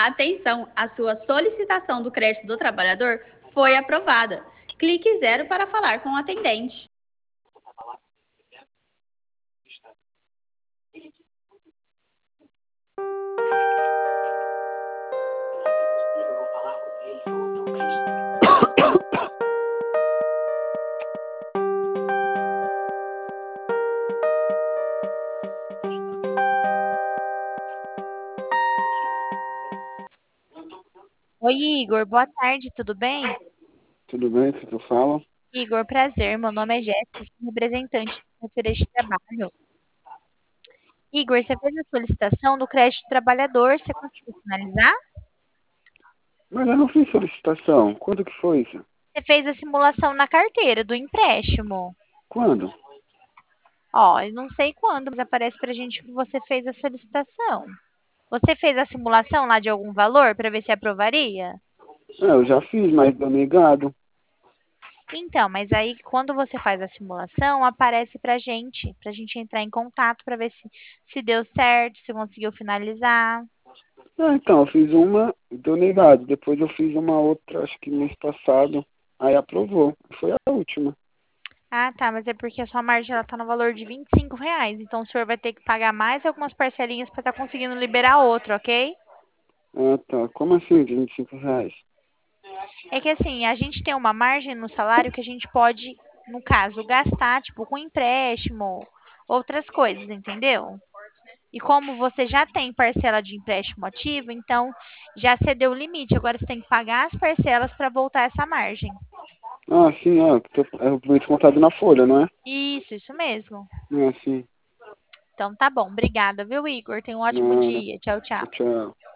Atenção, a sua solicitação do crédito do trabalhador foi aprovada. Clique 0 para falar com o atendente. Oi, Igor, boa tarde, tudo bem? Tudo bem, que tu fala? Igor, prazer, meu nome é Jéssica, sou representante da carteira de trabalho. Igor, você fez a solicitação do crédito trabalhador, você conseguiu finalizar? Mas eu não fiz solicitação. Quando que foi isso? Você fez a simulação na carteira do empréstimo. Quando? Ó, eu não sei quando, mas aparece pra gente que você fez a solicitação. Você fez a simulação lá de algum valor para ver se aprovaria? Eu já fiz, mas deu negado. Então, mas aí quando você faz a simulação, aparece pra gente entrar em contato para ver se deu certo, se conseguiu finalizar. Então, eu fiz uma e deu negado. Depois eu fiz uma outra, acho que mês passado. Aí aprovou. Foi a última. Ah, tá, mas é porque a sua margem ela tá no valor de R$ 25. Então o senhor vai ter que pagar mais algumas parcelinhas para estar conseguindo liberar outro, ok? Ah, tá. Como assim, de R$ 25? É que assim, a gente tem uma margem no salário que a gente pode, no caso, gastar, tipo, com empréstimo, outras coisas, entendeu? E como você já tem parcela de empréstimo ativo, então já cedeu o limite. Agora você tem que pagar as parcelas para voltar essa margem. Ah, sim, é o descontado na folha, não é? Isso mesmo. Ah, sim. Então tá bom. Obrigada, viu, Igor? Tenha um ótimo Nada. dia. Tchau, tchau. Tchau.